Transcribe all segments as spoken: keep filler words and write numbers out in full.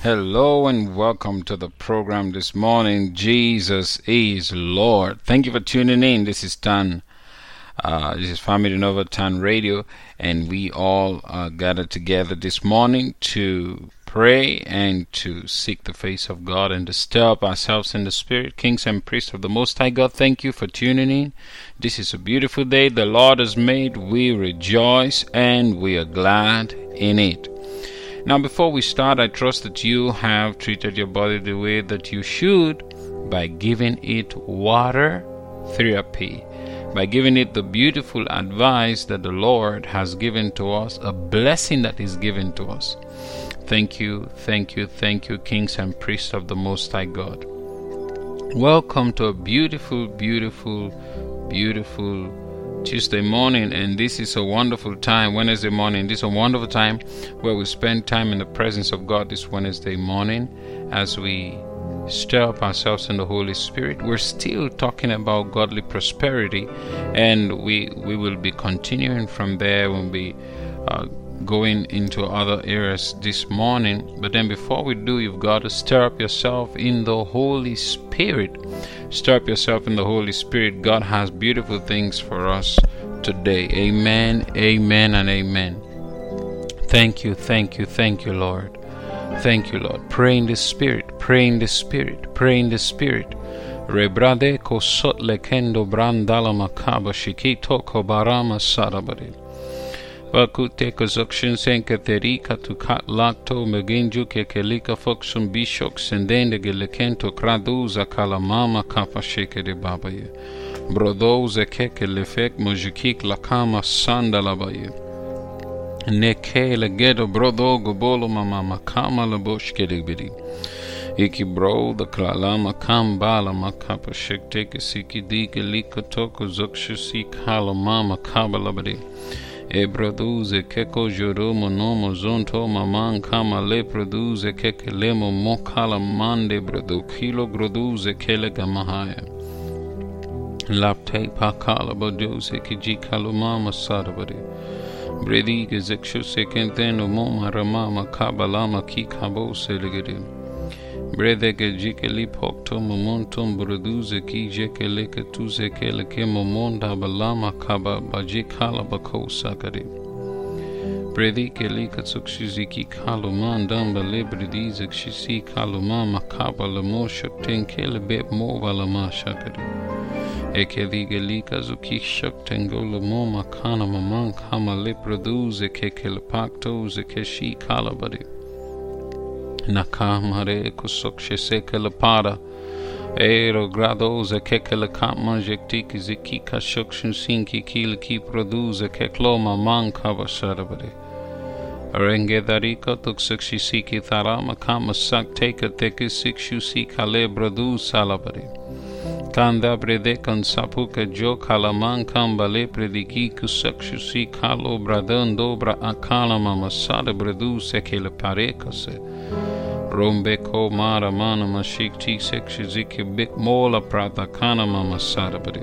Hello and welcome to the program this morning. Jesus is Lord. Thank you for tuning in. This is Tan. Uh, this is Family Nova Tan Radio, and we all are gathered together this morning to pray and to seek the face of God and to stir up ourselves in the Spirit. Kings and priests of the Most High God, thank you for tuning in. This is a beautiful day the Lord has made. We rejoice and we are glad in it. Now, before we start, I trust that you have treated your body the way that you should by giving it water therapy, by giving it the beautiful advice that the Lord has given to us, a blessing that is given to us. Thank you, thank you, thank you, kings and priests of the Most High God. Welcome to a beautiful, beautiful, beautiful Tuesday morning, and this is a wonderful time. Wednesday morning, this is a wonderful time where we spend time in the presence of God this Wednesday morning as we stir up ourselves in the Holy Spirit. We're still talking about godly prosperity, and we we will be continuing from there when we uh, going into other areas this morning. But then before we do, you've got to stir up yourself in the Holy Spirit. Stir up yourself in the Holy Spirit. God has beautiful things for us today. Amen, amen, and amen. Thank you, thank you, thank you, Lord. Thank you, Lord. Pray in the Spirit, pray in the Spirit, pray in the Spirit. Rebrade ko sot lekendo brandala makaba shikito ko barama sarabari. Bakute kozukshin senkaterika to kat lacto meginju ke kelika foxum bishok sendende gelekento kraduza kalamama kafa sheke de babaye. Brodoze keke lefek mojikik lakama sandalabaye. Neke legedo brodo gobolo mama makama laboshke de bidi. Iki bro the klalama kambala makapa shekte ke siki dike liko toko zukshu si kalamama kabalabadi. E produce che cojoromo nomo zonto maman kama le produce che che lemo mo kala mande brodo kilo produce che le gamahaya lapte pa kala produce che ji kalumama sadabari bredi che zekshu se kenteno mo maramama kabalama ki kabo selegede brede che ji che li pokto momontum produce ki je che le che tu se che le che momonda balama kaba baji kala bako sakari bredi che li che sukshizi ki kaluman damba le bredi zekshisi kalumama kaba le mo shakten che le be mo balama shakari e che li che li che zuki shakten go le mo makana maman kama le produce che che le pakto ze che shi kalabari Nakamare kusokshe seke le para Ero gradoze keke le kapman jektiki ziki kashokshin sinki kili ki produze kekloma manka vasarabade Renge darika tuk sekshi siki tharama kama sak teka teki sikshu si kale bradu salabade Kanda brede kan sapuka jo kalaman kambale prediki kusakshu si kalo bradan dobra akala mamasada bradu seke le parekase Rombe ko mara mana mashik ti sekshiziki bik mola prata kana mama sarabari.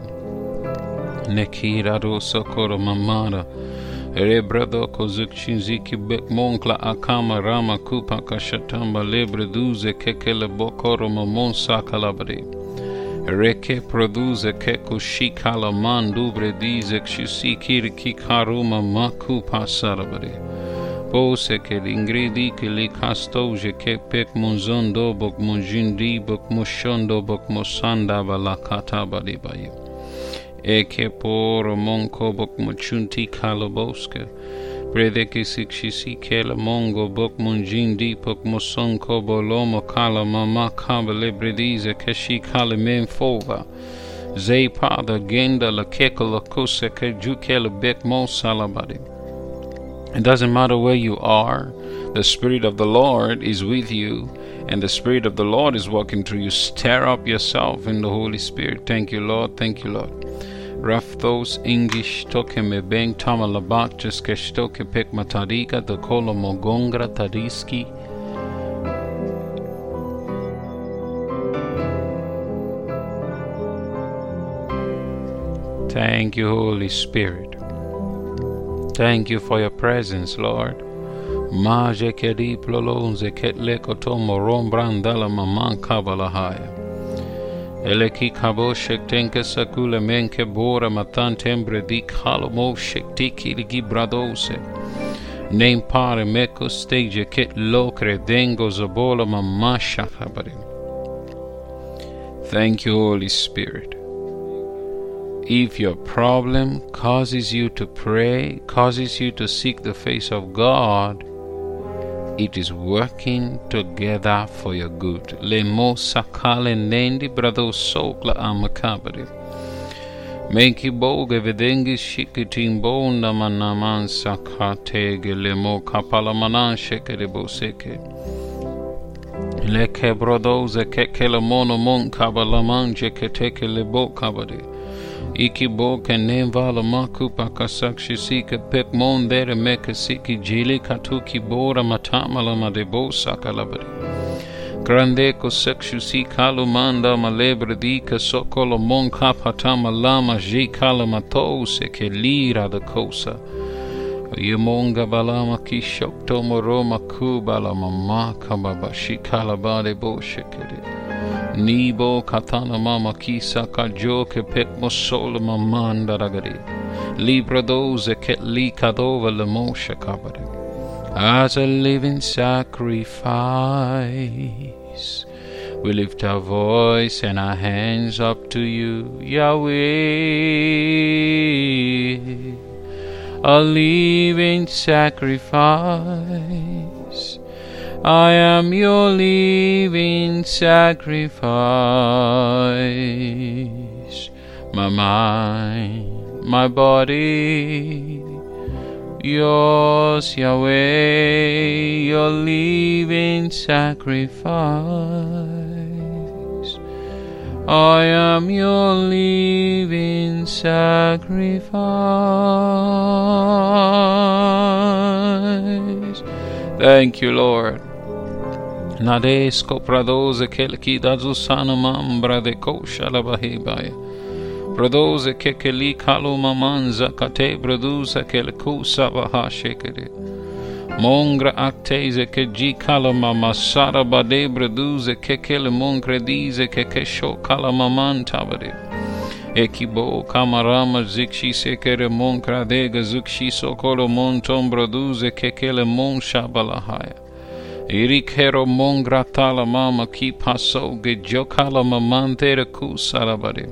Nekira do sokoro mamara. Rebrado ko zukshinziki bik monkla akama rama kupa kashatamba lebre duze kekele bokoro mamon sakalabari. Reke produze keko shikala mandubre dize kshisi kiriki karuma makupa sarabari. Pose che l'ingredi che li castoge che pek munzondo bok munjindi bok mushondo bok mosanda bala katabadi bayu. E che por monko bok muchunti kaloboske. Prede che sikshisi che la mongo bok munjindi bok mosonko bolomo kala mama kabale bredize che shi kale men fova. Zei pada genda la keko la kuse che juke la bek mo salabadi. It doesn't matter where you are, the Spirit of the Lord is with you, and the Spirit of the Lord is working through you. Stir up yourself in the Holy Spirit. Thank you, Lord. Thank you, Lord. Rafthos English toke me beng tamalabak just keshtoke pek matadika the kolo mogongra tadiski. Thank you, Holy Spirit. Thank you for your presence, Lord. Maje kedi plolonze ketle kotomo rombrandala maman kabalahaya. Eleki kabo shektenke sakule menke bora matantembre di kalomo shektiki ligi bradose. Name pare meko stage ket lokre dengo zabola mamasha habari. Thank you, Holy Spirit. If your problem causes you to pray, causes you to seek the face of God, it is working together for your good. Lemo sakale nendi brado sokla amakabari. Menki boge vedengi shikitin bonda manaman sakate gelemo kapala manan shekere boseke. Leke brodoze kekele mono mon kabalaman jeketeke lebo kabari. Iki bo kenem vala makupa kasakshi sika pek mon dere meka siki jili katuki bora matamala madebo sakalabari. Grande ko sekshu si kalu manda malebre dika sokolo mon kapatama lama ji kalamato se ke lira da kosa. Yemonga balama ki shokto moroma kubala mama kababa shi kalabade bo shekere. Nibo katana mama kisa kajo ke pek mosol mamanda ragari. Libra doze ket li kadova le moshe kabari. As a living sacrifice, we lift our voice and our hands up to you, Yahweh. A living sacrifice. I am your living sacrifice. My mind, my body, yours, Yahweh, your living sacrifice. I am your living sacrifice. Thank you, Lord. Nadesko pradoze kelki dazusana mambra de kosha labahibaya. Pradoze kekeli kalu mamanza kate praduza kelkusa bahashekere. Mongra acteze ke ji kalama masara bade praduze kekele mongredize kekesho kalamaman tabade. Ekibo kamarama zikshi sekere monkra dega zukshi sokolo montom praduze kekele mon shabalahaya. Irikero mongra tala mama ki paso ge jokala mamantere kusarabade.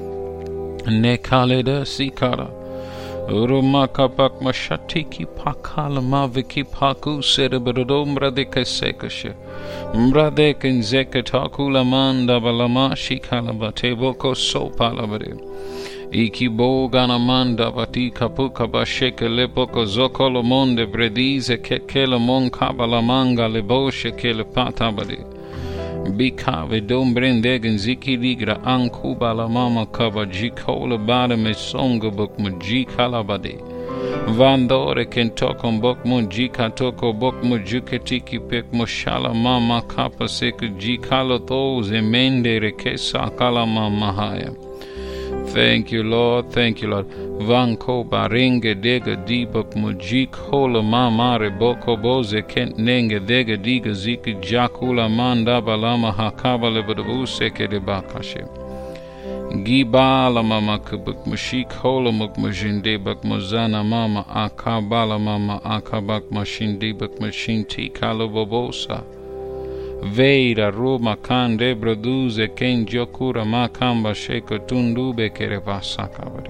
Nekaleda sikara. Urumaka pak mashatiki pakala maviki paku serebradombra de kesekashe. Mbrade kenzeke takula manda balama shikala bateboko so palabade. Iki bo ganamanda bati kapuka basheke lepoko zokolo monde bredize kekele mon kabala manga lebo shekele patabade. Bikave dombrendegen ziki ligra ankuba la mama kaba jikola bada me songa bok mu jikalabade. Vandore kentokon bok mu jika toko bok mu juketiki pek mu shala mama kapa seku jikalo toze mende rekesa kala mama haya. Thank you, Lord. Thank you, Lord. Vanko baringe dega dibak mujik hola mamare boko boze kent nenge dega diga ziki jakula manda balama hakaba lebadabuse ke de bakashe. Gibala mama kubuk mushik hola muk mujinde bak muzana mama akabala mama akabak mashindi bak mashinti kalobobosa. Veira Roma kande produce ken jokura makamba sheko tundube kere vasakabari.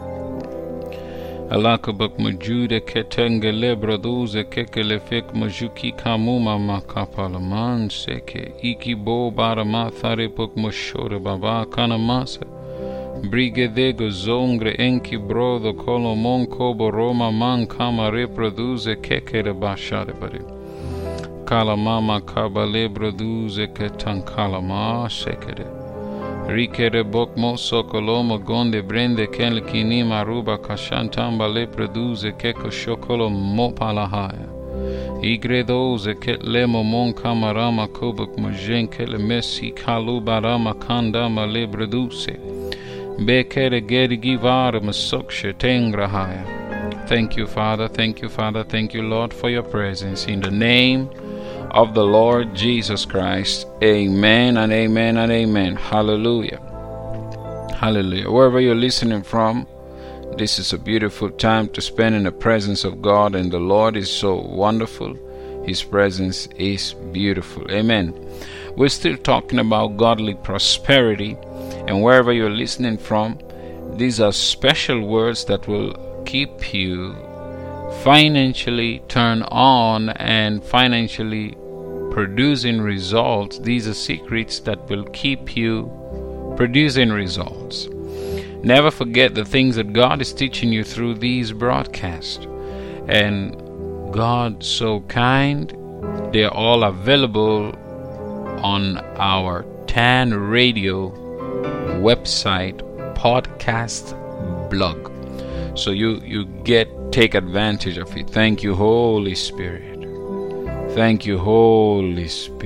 Alakabak majude ketengele produce kekele fek majuki kamuma makapalaman seke iki bo barama thare pok moshore baba kanamasa. Brigedego zongre enki brodo kolo monko bo Roma man kama reproduce kekere bashare bari. Kalamama kabale produce ketan kalama sekere. Rikere bokmo sokolomo gonde brende kelkini maruba kashantamba le produce keko shokolo mopalahaya. Igredoze ket lemo mon kamarama kubuk mujenkele messi kalubarama kandama le produce. Bekere gergi vara masokshe tengrahaya. Thank you, Father. Thank you, Father. Thank you, Lord, for your presence. In the name of the Lord Jesus Christ. Amen and amen and amen. Hallelujah. Hallelujah. Wherever you're listening from, this is a beautiful time to spend in the presence of God, and the Lord is so wonderful. His presence is beautiful. Amen. We're still talking about godly prosperity, and wherever you're listening from, these are special words that will keep you financially turned on and financially producing results. These are secrets that will keep you producing results. Never forget the things that God is teaching you through these broadcasts. And God so kind, they're all available on our Tan Radio website podcast blog. So you you get take advantage of it. Thank you, Holy Spirit. Thank you, Holy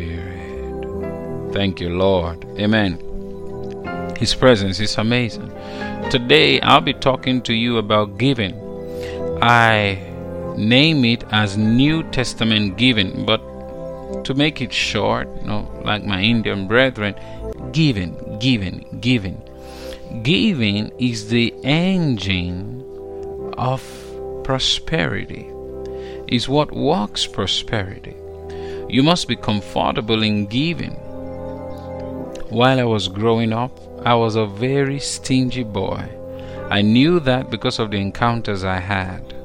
Spirit. Thank you, Lord. Amen. His presence is amazing. Today I'll be talking to you about giving. I name it as New Testament giving, but to make it short, you know, like my Indian brethren, giving, giving, giving. Giving is the engine of prosperity, is what works prosperity. You must be comfortable in giving. While I was growing up, I was a very stingy boy. I knew that because of the encounters I had.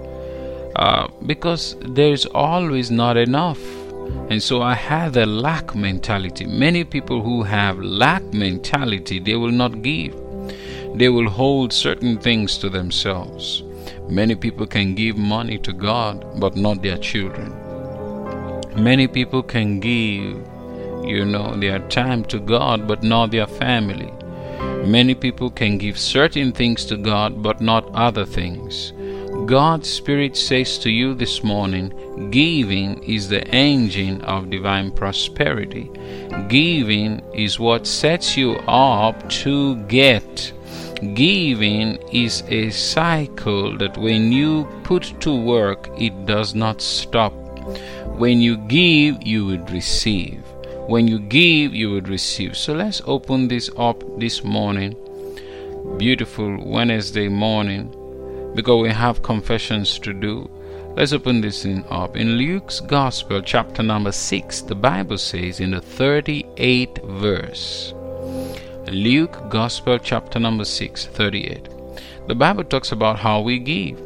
Uh, because there's always not enough. And so I had a lack mentality. Many people who have lack mentality, they will not give. They will hold certain things to themselves. Many people can give money to God, but not their children. Many people can give, you know, their time to God, but not their family. Many people can give certain things to God, but not other things. God's Spirit says to you this morning, giving is the engine of divine prosperity. Giving is what sets you up to get. Giving is a cycle that when you put to work, it does not stop. When you give, you would receive. When you give, you would receive. So let's open this up this morning. Beautiful Wednesday morning, because we have confessions to do. Let's open this thing up. In Luke's Gospel, chapter number six, the Bible says in the thirty-eighth verse. Luke Gospel, chapter number six, thirty-eight. The Bible talks about how we give.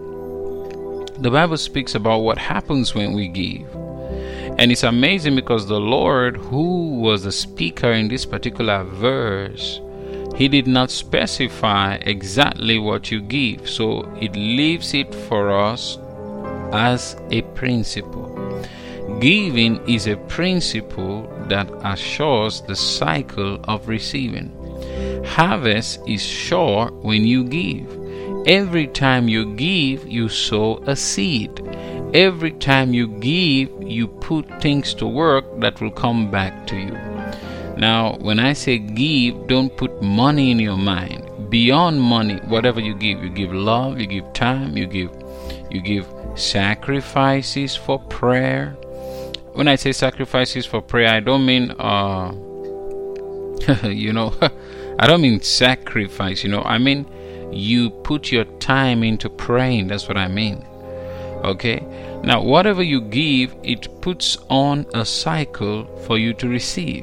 The Bible speaks about what happens when we give. And it's amazing because the Lord, who was the speaker in this particular verse, He did not specify exactly what you give. So it leaves it for us as a principle. Giving is a principle that assures the cycle of receiving. Harvest is sure when you give. Every time you give, you sow a seed. Every time you give, you put things to work that will come back to you. Now, when I say give, don't put money in your mind. Beyond money, whatever you give, you give love, you give time, you give, you give sacrifices for prayer. When I say sacrifices for prayer, I don't mean, uh, you know, I don't mean sacrifice, you know, I mean you put your time into praying. That's what I mean. Okay? Now, whatever you give, it puts on a cycle for you to receive.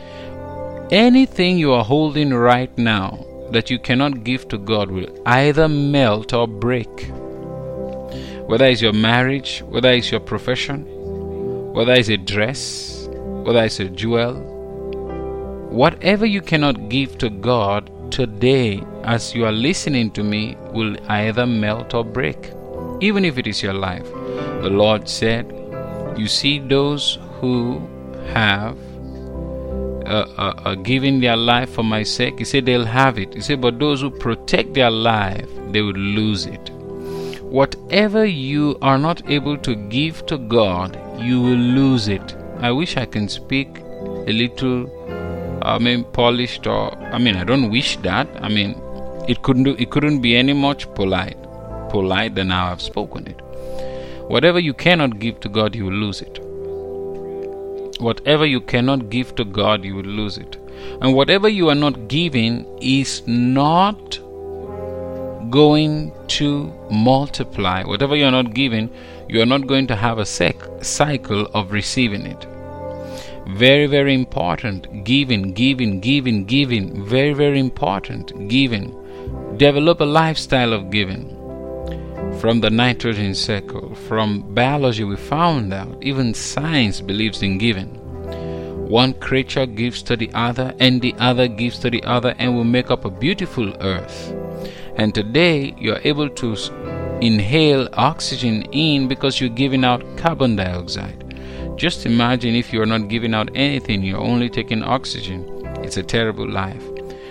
Anything you are holding right now that you cannot give to God will either melt or break. Whether it's your marriage, whether it's your profession, whether it's a dress, whether it's a jewel, whatever you cannot give to God today, as you are listening to me, will either melt or break, even if it is your life. The Lord said, you see those who have uh, uh, uh, given their life for my sake, He said they'll have it. He said, but those who protect their life, they will lose it. Whatever you are not able to give to God, you will lose it. I wish I can speak a little I mean polished, or I mean I don't wish that. I mean it couldn't do, it couldn't be any much polite. polite than I have spoken it. Whatever you cannot give to God, you will lose it. Whatever you cannot give to God, you will lose it. And whatever you are not giving is not going to multiply. Whatever you are not giving, you are not going to have a sec- cycle of receiving it. Very, very important. Giving, giving, giving, giving. Very, very important. Giving. Develop a lifestyle of giving. From the nitrogen cycle, from biology, we found out even science believes in giving. One creature gives to the other, and the other gives to the other, and we make up a beautiful earth. And today you are able to inhale oxygen in because you're giving out carbon dioxide. Just imagine if you're not giving out anything, you're only taking oxygen. It's a terrible life.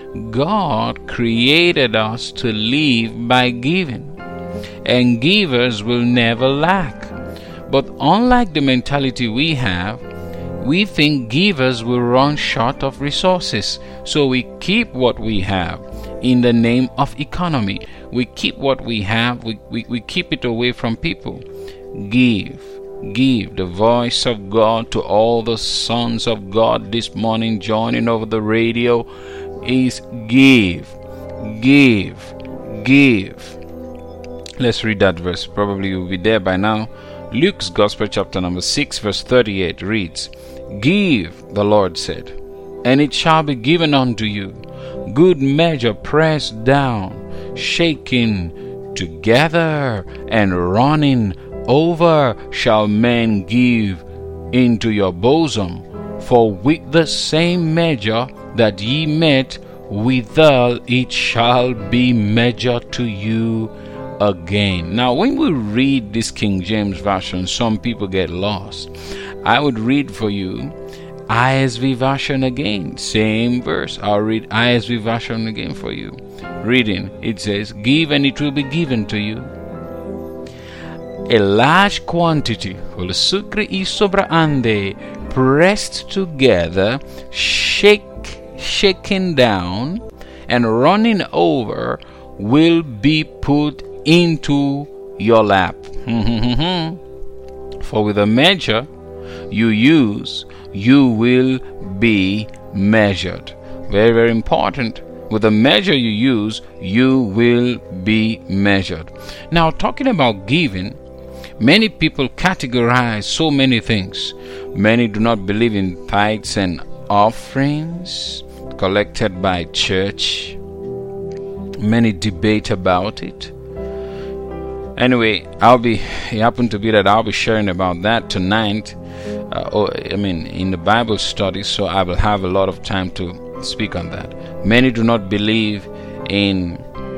God created us to live by giving, and givers will never lack. But unlike the mentality we have, we think givers will run short of resources, so we keep what we have in the name of economy. We keep what we have, we, we, we keep it away from people. Give, give. The voice of God to all the sons of God this morning joining over the radio is give, give, give. Let's read that verse. Probably you'll be there by now. Luke's Gospel chapter number six verse thirty-eight reads, Give, the Lord said, and it shall be given unto you. Good measure, pressed down, shaken together, and running over, shall men give into your bosom. For with the same measure that ye met withal, it shall be measured to you again. Now, when we read this King James Version, some people get lost. I would read for you I S V Version again, same verse. I'll read I S V Version again for you. Reading, it says, Give and it will be given to you. A large quantity, pressed together, shake, shaken down, and running over, will be put into your lap. For with a measure you use, you will be measured. Very, very important. With the measure you use, you will be measured. Now, talking about giving, many people categorize so many things. Many do not believe in tithes and offerings collected by church. Many debate about it. Anyway, I'll be, it happened to be that I'll be sharing about that tonight. Uh, or, I mean, in the Bible study, so I will have a lot of time to speak on that. Many do not believe in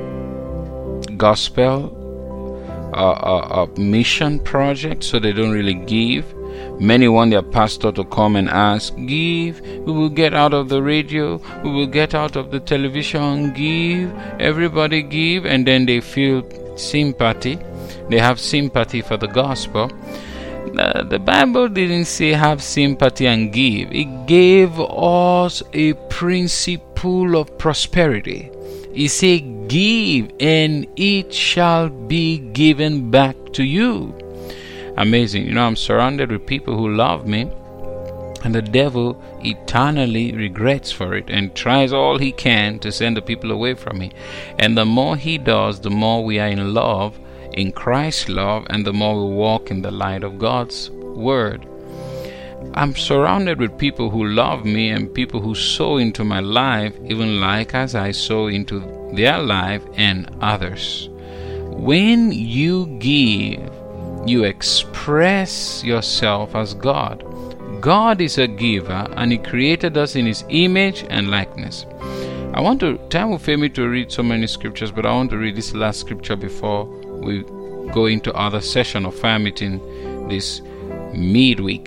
gospel uh, uh, uh, mission projects, so they don't really give. Many want their pastor to come and ask, give, we will get out of the radio, we will get out of the television, give, everybody give, and then they feel sympathy. They have sympathy for the gospel. Uh, the Bible didn't say have sympathy and give. It gave us a principle of prosperity. It said, give and it shall be given back to you. Amazing. You know, I'm surrounded with people who love me, and the devil eternally regrets for it and tries all he can to send the people away from me. And the more he does, the more we are in love, in Christ's love, and the more we walk in the light of God's word. I'm surrounded with people who love me and people who sow into my life, even like as I sow into their life and others. When you give, you express yourself as God. God is a giver, and He created us in His image and likeness. I want to, time will fail me to read so many scriptures, but I want to read this last scripture before we go into other session of fire meeting this midweek.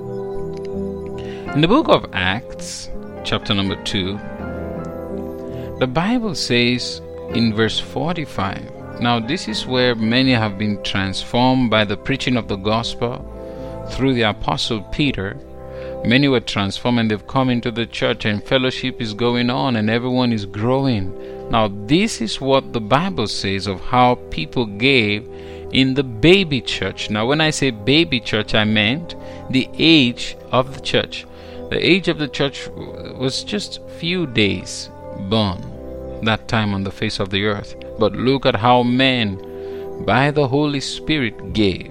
In the book of Acts, chapter number two, the Bible says in verse forty-five, now this is where many have been transformed by the preaching of the gospel through the apostle Peter. Many were transformed and they've come into the church, and fellowship is going on and everyone is growing. Now, this is what the Bible says of how people gave in the baby church. Now, when I say baby church, I meant the age of the church. The age of the church was just few days born that time on the face of the earth. But look at how men, by the Holy Spirit, gave.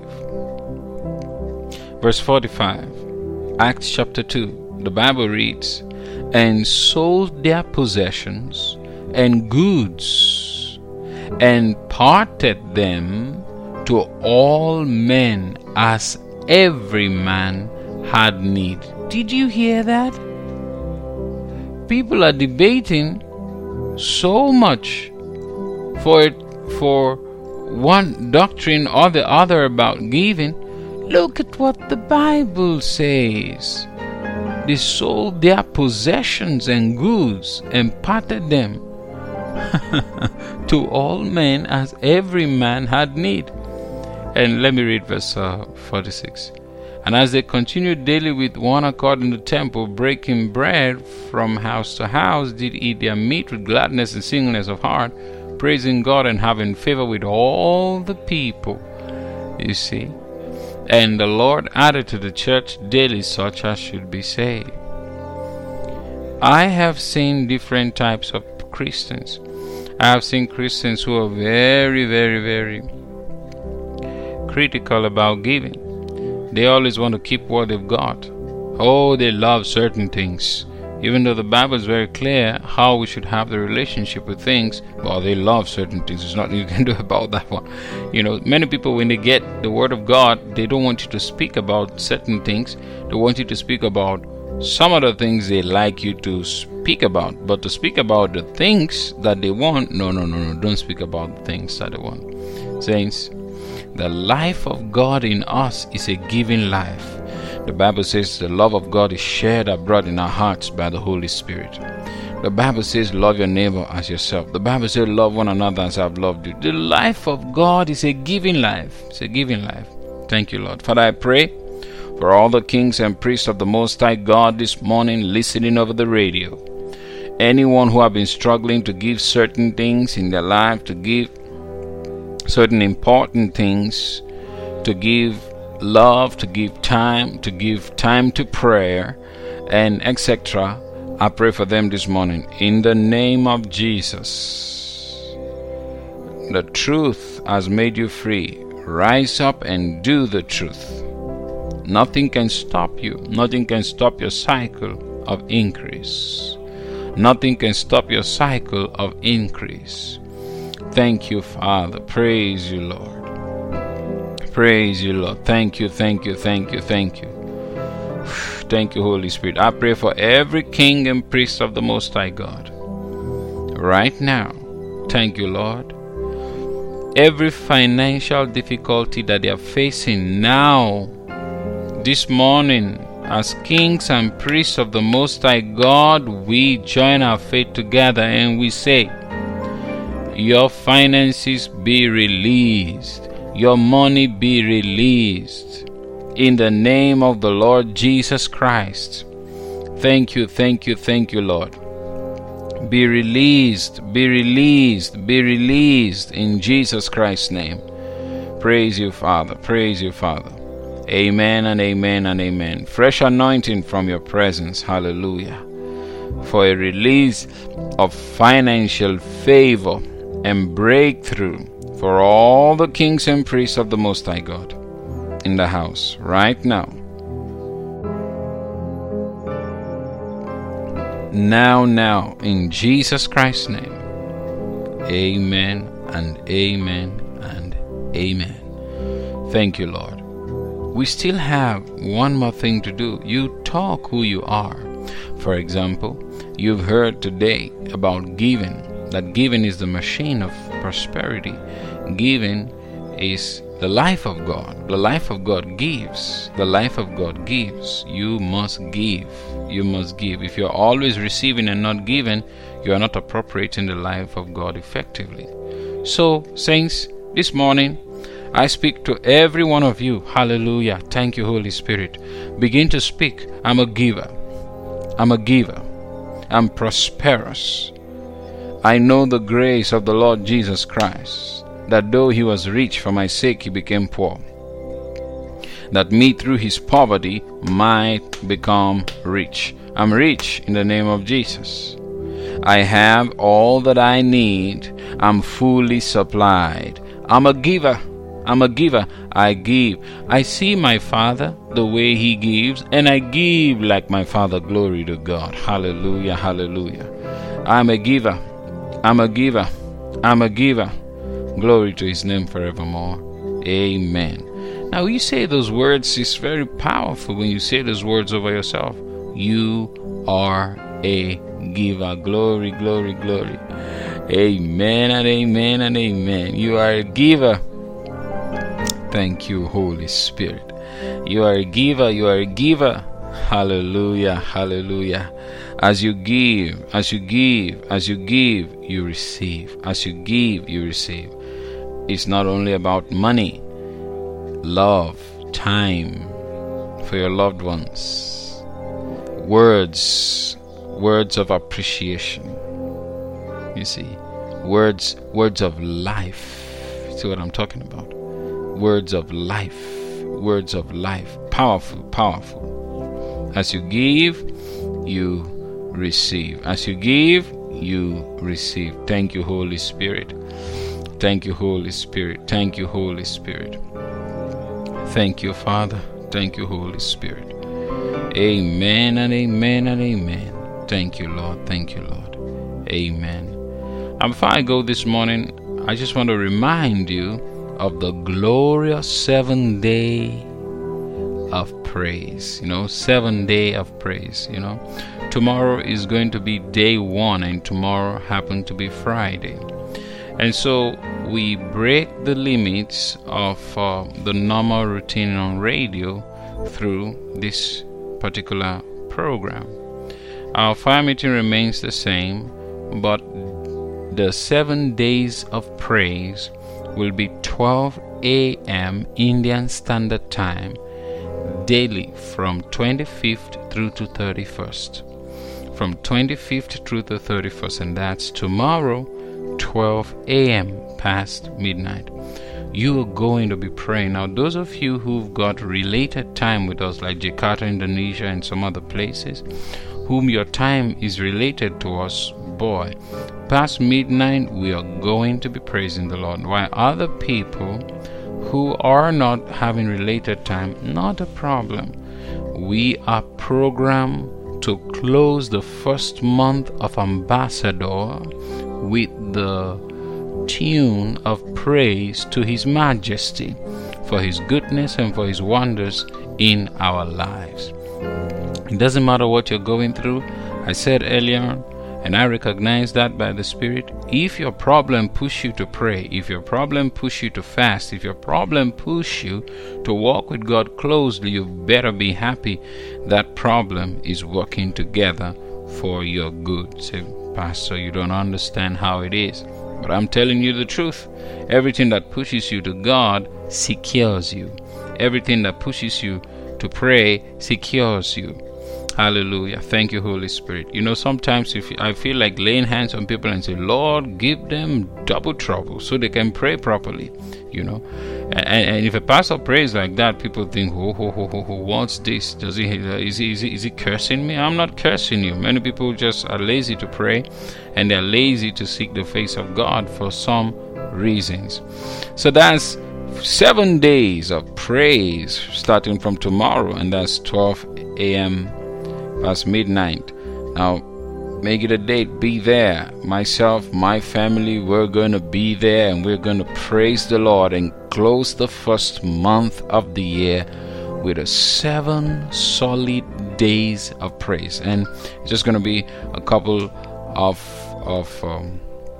Verse forty-five, Acts chapter two, the Bible reads, and sold their possessions and goods, and parted them to all men as every man had need. Did you hear that? People are debating so much for it, for one doctrine or the other about giving. Look at what the Bible says. They sold their possessions and goods and parted them to all men as every man had need. And let me read verse uh, forty-six. And as they continued daily with one accord in the temple, breaking bread from house to house, did eat their meat with gladness and singleness of heart, praising God and having favor with all the people. You see? And the Lord added to the church daily such as should be saved. I have seen different types of Christians. I have seen Christians who are very, very, very critical about giving. They always want to keep what they've got. Oh, they love certain things. Even though the Bible is very clear how we should have the relationship with things, well, they love certain things. There's nothing you can do about that one. You know, many people, when they get the Word of God, they don't want you to speak about certain things. They want you to speak about some of the things they like you to speak about. But to speak about the things that they want, no, no, no, no. Don't speak about the things that they want. Saints, the life of God in us is a giving life. The Bible says the love of God is shared abroad in our hearts by the Holy Spirit. The Bible says love your neighbor as yourself. The Bible says love one another as I've loved you. The life of God is a giving life. It's a giving life. Thank you, Lord. Father, I pray for all the kings and priests of the Most High God this morning listening over the radio. Anyone who have been struggling to give certain things in their life, to give certain important things, to give love, to give time, to give time to prayer, and et cetera. I pray for them this morning in the name of Jesus. The truth has made you free. Rise up and do the truth. Nothing can stop you. Nothing can stop your cycle of increase. Nothing can stop your cycle of increase. Thank you, Father. Praise you, Lord. Praise you, Lord. Thank you, thank you, thank you, thank you. Thank you, Holy Spirit. I pray for every king and priest of the Most High God right now. Thank you, Lord. Every financial difficulty that they are facing now, this morning, as kings and priests of the Most High God, we join our faith together and we say, your finances be released. Your money be released in the name of the Lord Jesus Christ. Thank you, thank you, thank you, Lord. Be released, be released, be released in Jesus Christ's name. Praise you, Father. Praise you, Father. Amen and amen and amen. Fresh anointing from your presence. Hallelujah. For a release of financial favor and breakthrough for all the kings and priests of the Most High God in the house right now. Now, now, in Jesus Christ's name. Amen and amen and amen. Thank you, Lord. We still have one more thing to do. You talk who you are. For example, you've heard today about giving. That giving is the machine of prosperity. Giving is the life of God. The life of God gives. The life of God gives. You must give. You must give. If you're always receiving and not giving, you are not appropriating the life of God effectively. So, saints, this morning, I speak to every one of you. Hallelujah. Thank you, Holy Spirit. Begin to speak. I'm a giver. I'm a giver. I'm prosperous. I know the grace of the Lord Jesus Christ, that though he was rich, for my sake he became poor, that me through his poverty might become rich. I'm rich in the name of Jesus. I have all that I need. I'm fully supplied. I'm a giver. I'm a giver. I give. I see my Father the way he gives, and I give like my Father. Glory to God. Hallelujah. Hallelujah. I'm a giver. I'm a giver. I'm a giver. Glory to his name forevermore. Amen. Now, you say those words, it's very powerful when you say those words over yourself. You are a giver. Glory, glory, glory. Amen and amen and amen. You are a giver. Thank you, Holy Spirit. You are a giver. You are a giver. Hallelujah. Hallelujah. As you give, as you give, as you give, you receive. As you give, you receive. It's not only about money, love, time for your loved ones, words, words of appreciation. You see, words, words of life. See what I'm talking about? Words of life, words of life. Powerful, powerful. As you give, you receive. As you give, you receive. Thank you, Holy Spirit. Thank you, Holy Spirit. Thank you, Holy Spirit. Thank you, Father. Thank you, Holy Spirit. Amen and amen and amen. Thank you, Lord. Thank you, Lord. Amen. And before I go this morning, I just want to remind you of the glorious seven day of praise. You know, seven day of praise. You know, tomorrow is going to be day one, and tomorrow happened to be Friday. And so we break the limits of uh, the normal routine on radio through this particular program. Our fire meeting remains the same, but the seven days of praise will be twelve a.m. Indian Standard Time daily from twenty-fifth through to thirty-first. From twenty-fifth through to thirty-first, and that's tomorrow, twelve a.m. past midnight. You are going to be praying. Now, those of you who've got related time with us, like Jakarta, Indonesia, and some other places, whom your time is related to us, boy, past midnight we are going to be praising the Lord. While other people who are not having related time, not a problem. We are programmed to close the first month of Ambassador with the tune of praise to His Majesty for His goodness and for His wonders in our lives. It doesn't matter what you're going through. I said earlier, and I recognize that by the Spirit, if your problem push you to pray, if your problem push you to fast, if your problem push you to walk with God closely, you better be happy that problem is working together for your good. Say, Pastor, you don't understand how it is. But I'm telling you the truth. Everything that pushes you to God secures you. Everything that pushes you to pray secures you. Hallelujah. Thank you, Holy Spirit. You know, sometimes if I feel like laying hands on people and say, Lord, give them double trouble so they can pray properly, you know. And, and if a pastor prays like that, people think, oh, oh, oh, oh, oh, what's this? Does he, is he, is he, is he cursing me? I'm not cursing you. Many people just are lazy to pray, and they're lazy to seek the face of God for some reasons. So that's seven days of praise starting from tomorrow, and that's twelve a.m. past midnight. Now, make it a date. Be there. Myself, my family, we're going to be there, and we're going to praise the Lord and close the first month of the year with a seven solid days of praise. And it's just going to be a couple of of um,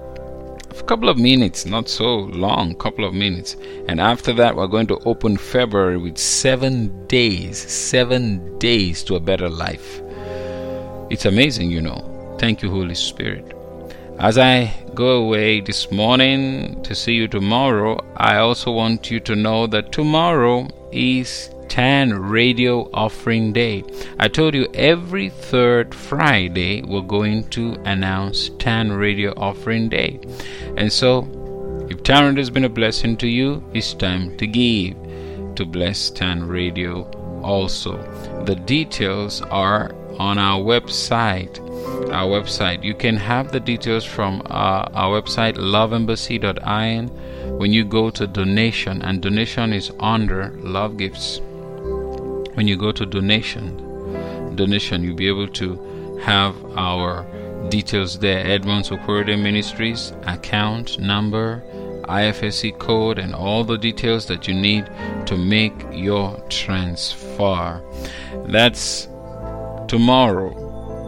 a couple of minutes, not so long, couple of minutes. And after that, we're going to open February with seven days, seven days to a better life. It's amazing, you know. Thank you, Holy Spirit. As I go away this morning to see you tomorrow, I also want you to know that tomorrow is Tan Radio Offering Day. I told you every third Friday we're going to announce Tan Radio Offering Day. And so, if Tan Radio has been a blessing to you, it's time to give to bless Tan Radio also. The details are on our website. Our website. You can have the details from uh, our website, love embassy dot I N. When you go to donation, and donation is under Love Gifts. When you go to donation, donation, you'll be able to have our details there. Edmonds Okwerde Ministries, account number, I F S C code, and all the details that you need to make your transfer. That's tomorrow,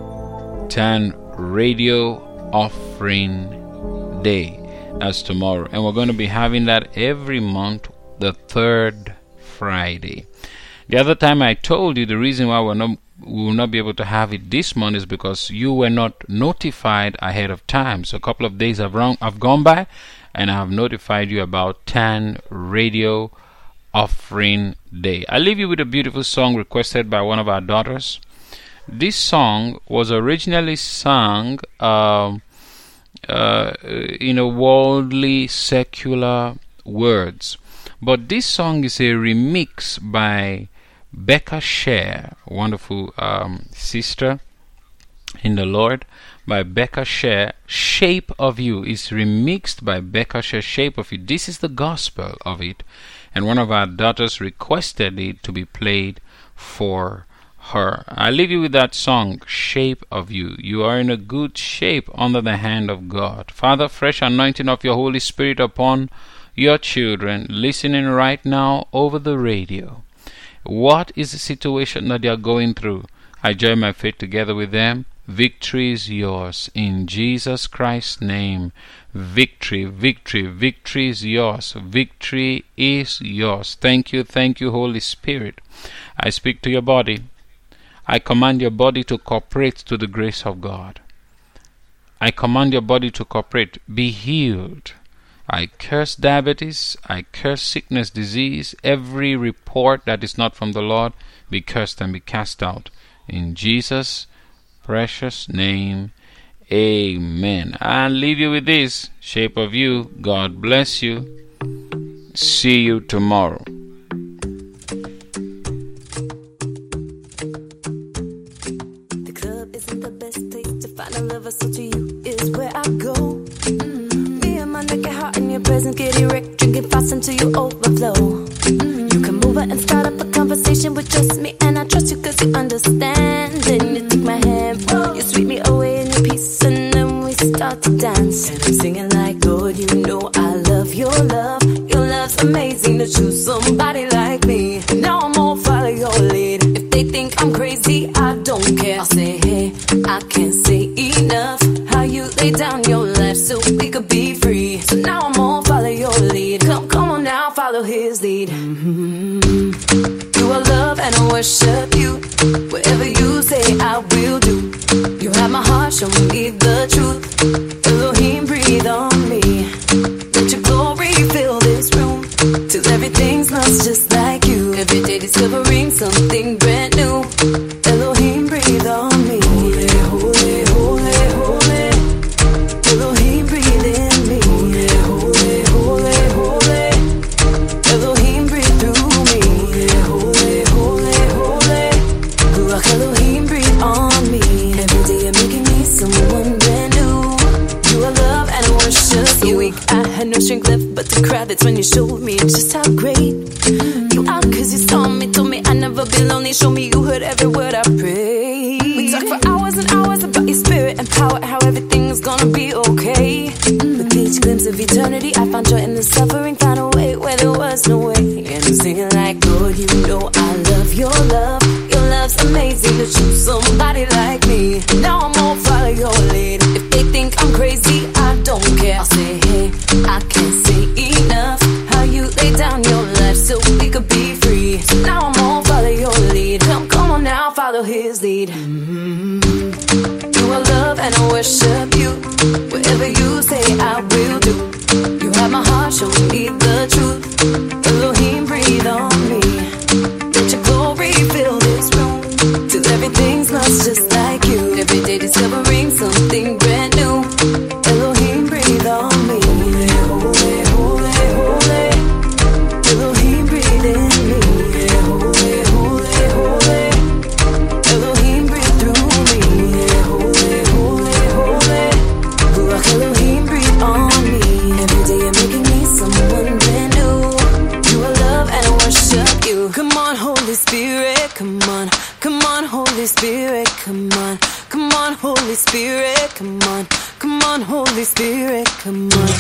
Tan Radio Offering Day. That's tomorrow, and we're going to be having that every month, the third Friday. The other time I told you the reason why we're not, we will not be able to have it this month is because you were not notified ahead of time. So a couple of days have, run, have gone by, and I have notified you about Tan Radio Offering Day. I leave you with a beautiful song requested by one of our daughters. This song was originally sung um, uh, in a worldly, secular words. But this song is a remix by Becca Share, wonderful um, sister in the Lord, by Becca Share. Shape of You is remixed by Becca Share, Shape of You. This is the gospel of it. And one of our daughters requested it to be played for her. I leave you with that song, Shape of You. You are in a good shape under the hand of God. Father, fresh anointing of your Holy Spirit upon your children listening right now over the radio. What is the situation that they are going through? I join my faith together with them. Victory is yours in Jesus Christ's name. Victory, victory, victory is yours. Victory is yours. Thank you, thank you, Holy Spirit. I speak to your body. I command your body to cooperate to the grace of God. I command your body to cooperate. Be healed. I curse diabetes. I curse sickness, disease. Every report that is not from the Lord, be cursed and be cast out. In Jesus' precious name, amen. I'll leave you with this. Shape of You. God bless you. See you tomorrow. So to you is where I go. Mm-hmm. Me and my naked heart in your presence, get erect, drink it fast until you overflow. Mm-hmm. You can move it and start up a conversation with just me, and I trust you cause you understand. Then you take my hand, whoa, you sweep me away in your peace, and then we start to dance. And I'm singing like, Lord, you know I love your love. Your love's amazing to choose somebody like me. Now I'm gonna follow your lead. If they think I'm crazy, I don't care. I'll say, hey, I can't say enough how you lay down your life so we could be free. So now I'm gonna follow your lead. Come, come on now, follow his lead. Mm-hmm. You are love and I worship you. Whatever you say, I will do. You have my heart, show me the truth. Elohim, breathe on me. Let your glory fill this room till everything smells just like you. Every day discovering something brand new. Elohim, breathe on me. Holy, holy, holy, holy. Elohim, breathe in me. Holy, holy, holy, holy. Elohim, breathe through me. Holy, holy, holy, holy. Ruach Elohim, breathe on me. Every day you're making me someone brand new. You are love and I worship you. Weak, I had no strength left but to cry. That's when you showed me just how great you are, cause you saw me, told me I'd never be lonely. Show me you heard every word I prayed. We talked for hours and hours about your spirit and power, how everything's gonna be okay. With each glimpse of eternity, I found joy in the suffering, found a way where there was no way. And I'm singing like, Lord, you know I love your love. Your love's amazing to choose somebody like me. Now I'm gonna follow your lead. If they think I'm crazy, I don't care. I'll say, hey, I can't say enough how you lay down your life so we could be free. So now I'm gonna follow your lead. Come, come on now, follow his lead. Mm-hmm. You are love and I worship you. Whatever you say, I will do. You have my heart, show me the truth. Elohim, breathe on me. Let your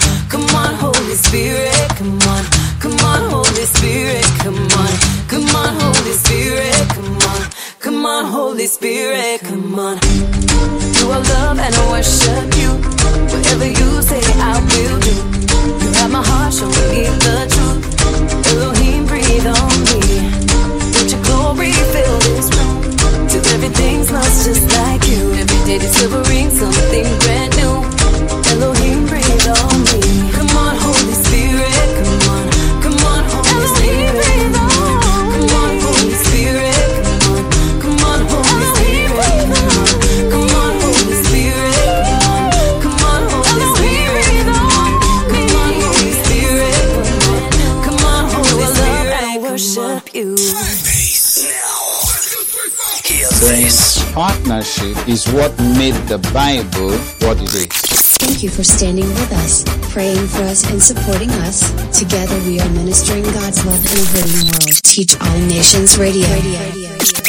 come on, Holy Spirit, come on, come on, Holy Spirit, come on, come on, Holy Spirit, come on, come on, Holy Spirit, come on. You are love and I worship you. Whatever you say, I will do. You have my heart, show me the truth. Elohim, breathe on me. Let your glory fill this room. Till everything smells just like you. Every day discovering something brand new. Elohim, breathe on me. Come on, Holy Spirit, come on, come on, Holy Spirit, come on, come on, Holy Spirit, come on, come on, Holy Spirit, come on, come on, Holy Spirit, come on, come on, Holy Spirit, come on, come on, Holy Spirit, come on, come on, Holy Spirit, I worship you. This partnership is what made the Bible what it is. Thank you for standing with us, praying for us, and supporting us. Together we are ministering God's love in a hurting world. Teach All Nations Radio. Radio.